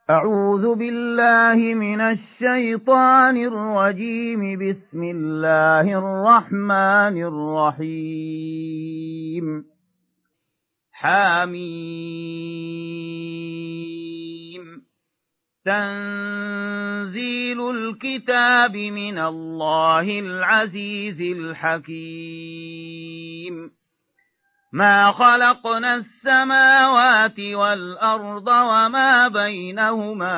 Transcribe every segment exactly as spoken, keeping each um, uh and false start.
أعوذ بالله من الشيطان الرجيم. بسم الله الرحمن الرحيم. حميم. تنزيل الكتاب من الله العزيز الحكيم. ما خلقنا السماوات والأرض وما بينهما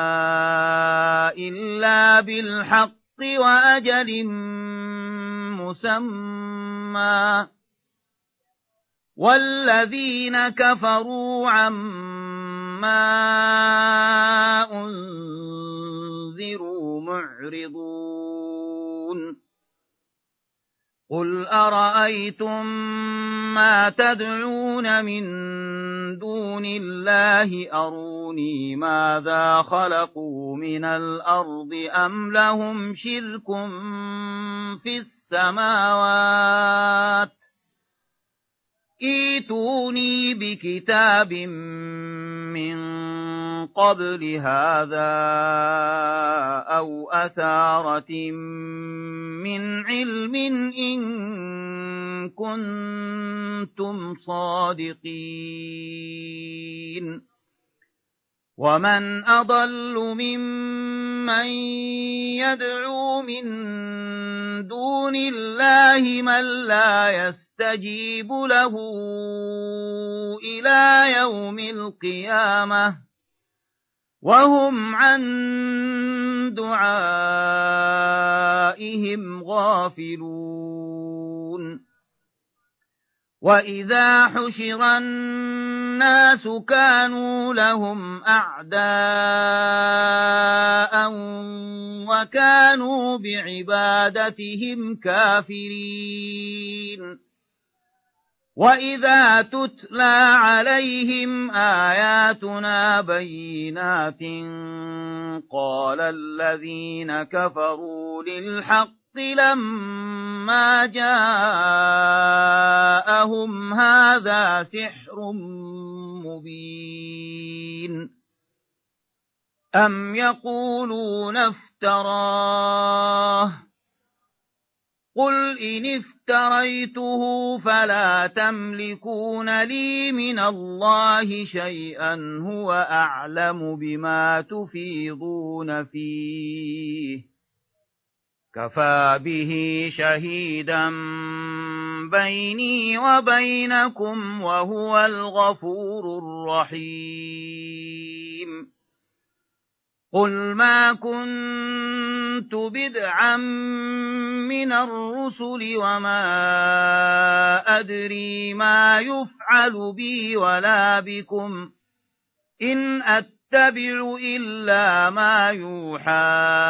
إلا بالحق وأجل مسمى، والذين كفروا عما أنذروا معرضون. قل أرأيتم ما تدعون من دون الله أروني ماذا خلقوا من الأرض أم لهم شرك في السماوات، ائتوني بكتاب من قبل هذا أو أثارة من علم إن كنتم صادقين. ومن أضل ممن يدعو من دون الله من لا يستجيب له إلى يوم القيامة وهم عن دعائهم غافلون. وإذا حشر الناس كانوا لهم أعداء وكانوا بعبادتهم كافرين. وإذا تتلى عليهم آياتنا بينات قال الذين كفروا للحق لما جاءهم هذا سحر مبين. أم يقولون افتراه، قل إن افتريته فلا تملكون لي من الله شيئا هو أعلم بما تفيضون فيه، كفى به شهيدا بيني وبينكم وهو الغفور الرحيم. قل ما كنت بدعا من الرسل وما أدري ما يفعل بي ولا بكم، إن أتبع إلا ما يوحى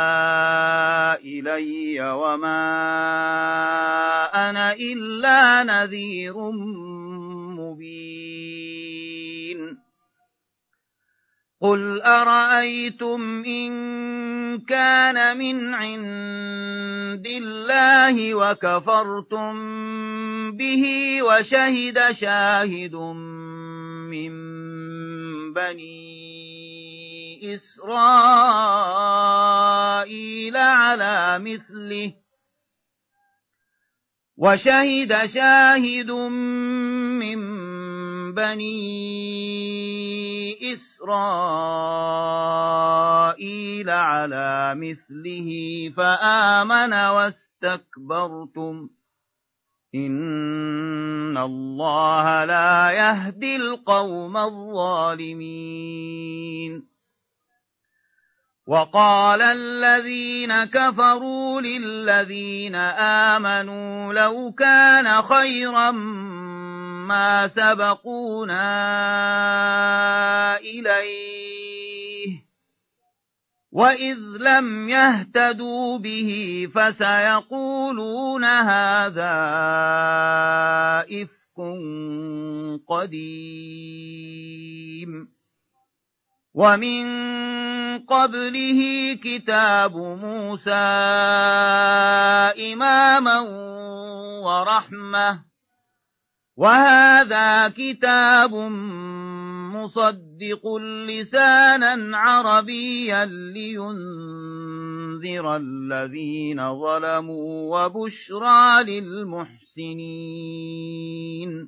إلي وما أنا إلا نذير مبين. قل أرأيتم إن كان من عند الله وكفرتم به وشهد شاهد من بني إسرائيل على مثله وشهد شاهد من بني إسرائيل على مثله فآمن واستكبرتم، إن الله لا يهدي القوم الظالمين. وقال الذين كفروا للذين آمنوا لو كان خيرا ما سبقونا إليه، وإذ لم يهتدوا به فسيقولون هذا إفك قديم. ومن قبله كتاب موسى إماما ورحمة، وهذا كتاب ومصدق لسانا عربيا لينذر الذين ظلموا وبشرى للمحسنين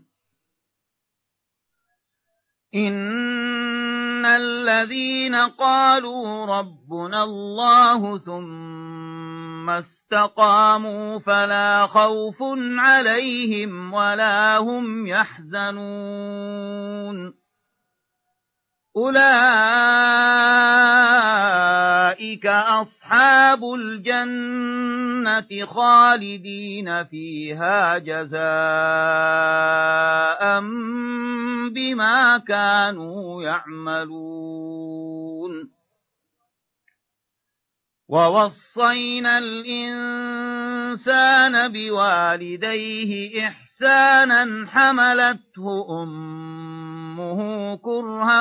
إن الذين قالوا ربنا الله ثم استقاموا فلا خوف عليهم ولا هم يحزنون أولئك أصحاب الجنة خالدين فيها جزاء بما كانوا يعملون ووصينا الإنسان بوالديه إحسانا حملته أمه كرها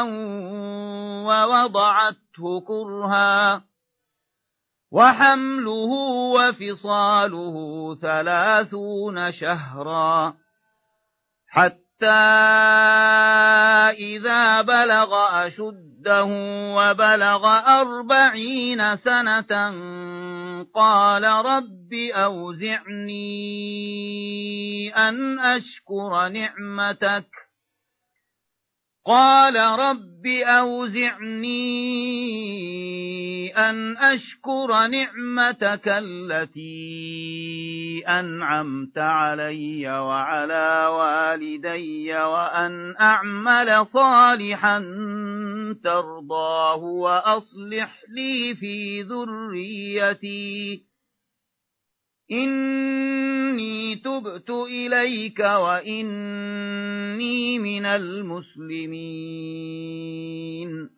ووضعته كرها وحمله وفصاله ثلاثون شهرا حتى إذا بلغ أشده وبلغ أربعين سنة قال رب أوزعني أن أشكر نعمتك قال رب أوزعني أن أشكر نعمتك التي أنعمت علي وعلى والدي وأن أعمل صالحا ترضاه وأصلح لي في ذريتي إني تبت إليك وإني من المسلمين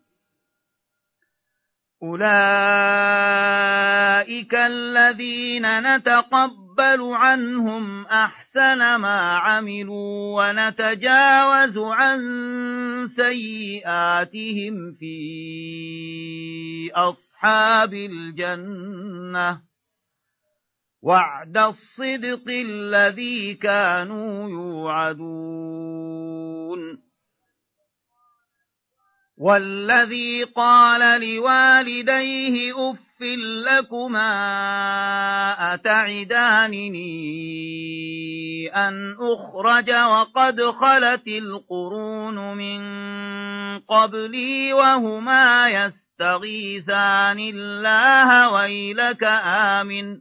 أولئك الذين نتقبل عنهم أحسن ما عملوا ونتجاوز عن سيئاتهم في أصحاب الجنة وعد الصدق الذي كانوا يوعدون والذي قال لوالديه أف لكما أتعدانني أن أخرج وقد خلت القرون من قبلي وهما يستغيثان الله ويلك آمن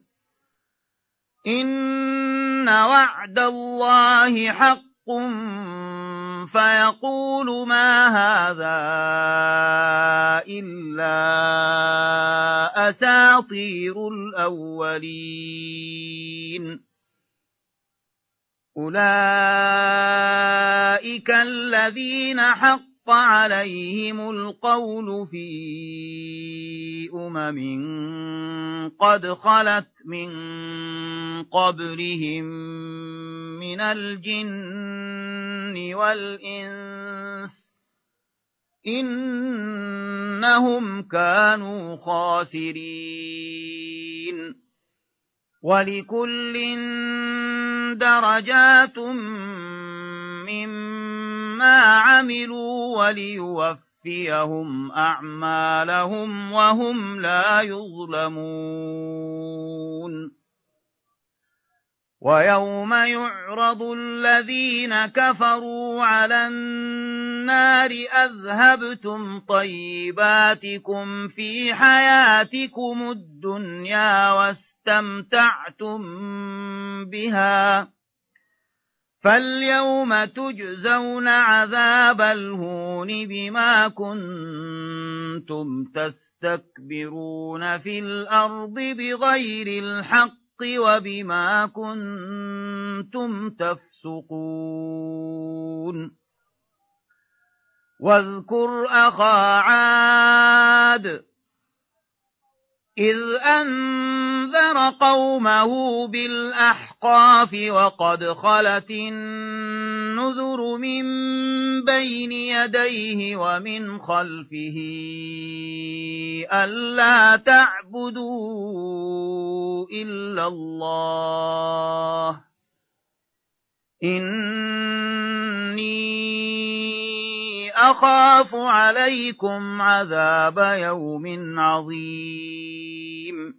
إن وعد الله حق فيقول ما هذا إلا أساطير الأولين أولئك الذين حق عليهم القول في أمم قد خلت من قبلهم من الجن والإنس إنهم كانوا خاسرين ولكل درجات مما عملوا وليوفيهم أعمالهم وهم لا يظلمون ويوم يعرض الذين كفروا على النار أذهبتم طيباتكم في حياتكم الدنيا واستمتعتم بها فاليوم تجزون عذاب الهون بما كنتم تستكبرون في الأرض بغير الحق وبما كنتم تفسقون واذكر أخا عاد إذ أنذر قومه بالأحقاف وقد خلت النذر من بين يديه ومن خلفه ألا تعبدوا إلا الله إني أخاف عليكم عذاب يوم عظيم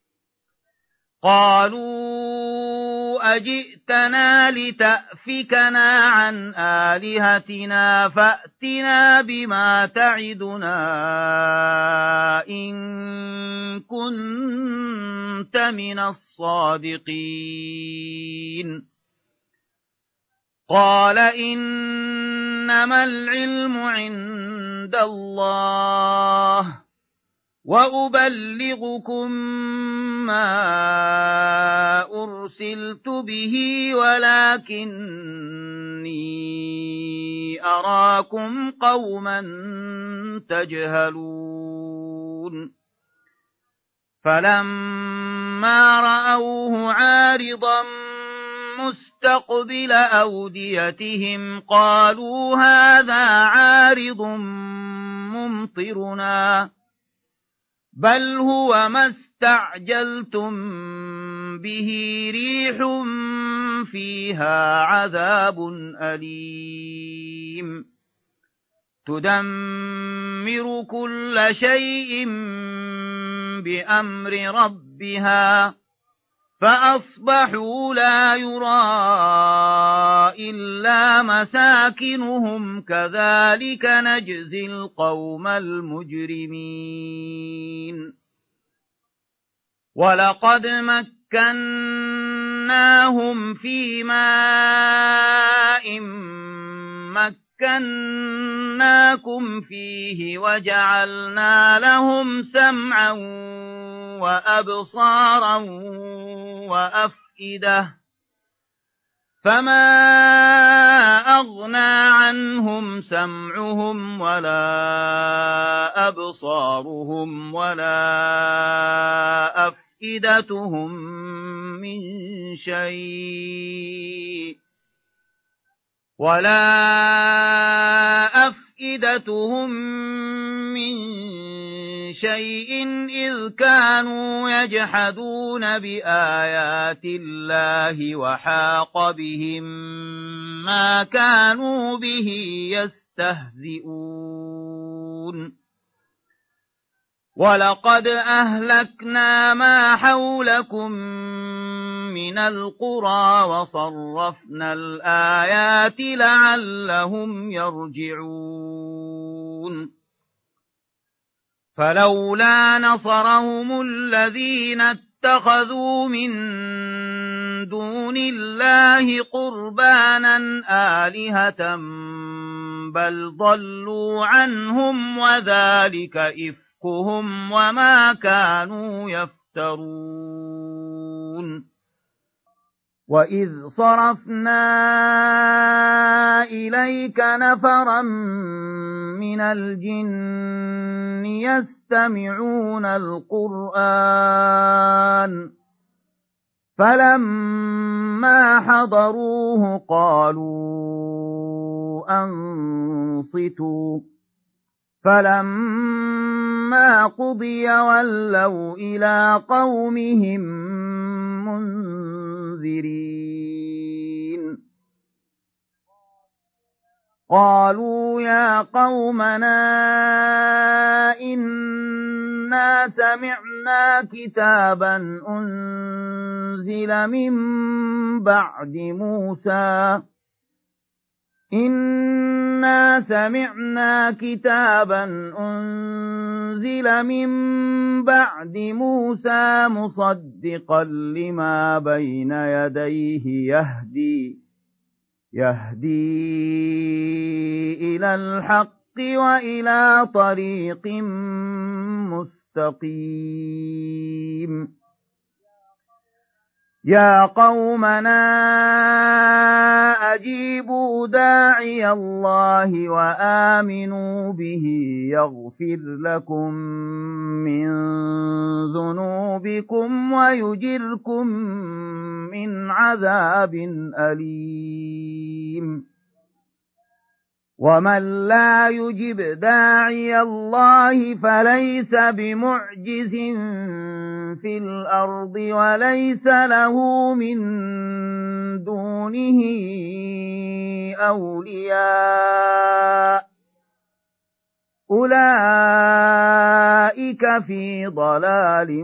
قالوا أجئتنا لتأفكنا عن آلهتنا فأتنا بما تعدنا إن كنت من الصادقين قال إنما العلم عند الله وأبلغكم ما أرسلت به ولكني أراكم قوما تجهلون فلما رأوه عارضا مستقبل أوديتهم قالوا هذا عارض ممطرنا بل هو ما استعجلتم به ريح فيها عذاب أليم تدمر كل شيء بأمر ربها فأصبحوا لا يرى إلا مساكنهم كذلك نجزي القوم المجرمين ولقد مكناهم في ماء مكناكم فيه وجعلنا لهم سمعا وأبصارا وأفئدة فما أغنى عنهم سمعهم ولا أبصارهم ولا أفئدتهم من شيء ولا أفئدتهم من شيء إذ كانوا يجحدون بآيات الله وحاق بهم ما كانوا به يستهزئون ولقد أهلكنا ما حولكم من القرى وصرفنا الآيات لعلهم يرجعون فلولا نصرهم الذين اتخذوا من دون الله قربانا آلهة بل ضلوا عنهم وذلك إفكهم وما كانوا يفترون وإذ صرفنا إليك نفرا من الجن يستمعون القرآن فلما حضروه قالوا أنصتوا فلما قضي ولوا إلى قومهم منذرين قالوا يا قومنا إنا سمعنا كتابا أنزل من بعد موسى إنا سمعنا كتابا أنزل من بعد موسى مصدقا لما بين يديه يهدي يهدي إلى الحق وإلى طريق مستقيم يا قومنا أجيبوا داعي الله وآمنوا به يغفر لكم من ذنوبكم ويجركم من عذاب أليم ومن لا يجب داعي الله فليس بمعجز في الأرض وليس له من دونه أولياء أولئك في ضلال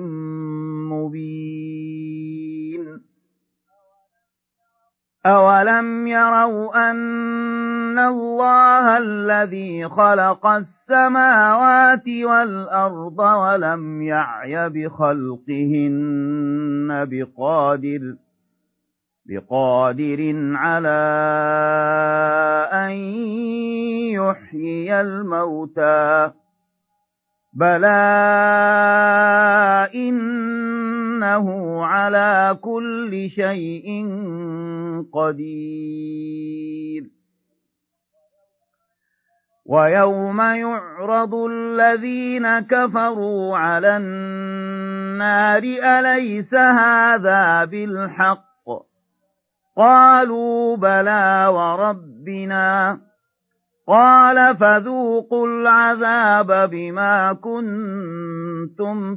مبين أولم يروا أن الله الذي خلق السماوات والأرض ولم يعي بخلقهن بقادر بقادر على أن يحيي الموتى بلى إنه على كل شيء قدير ويوم يعرض الذين كفروا على النار أليس هذا بالحق قالوا بلى وربنا قال فذوقوا العذاب بما كنتم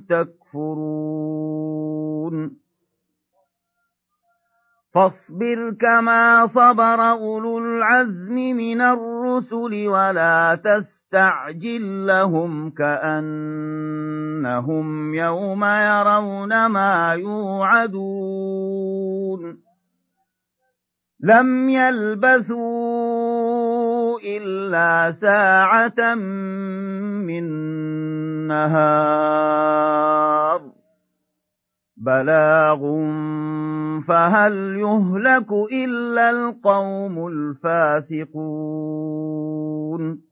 تكفرون فاصبر كما صبر أولو العزم من الرسل ولا تستعجل لهم كأنهم يوم يرون ما يوعدون لم يلبثوا إلا ساعة من نهار بلاغ فهل يهلك إلا القوم الفاسقون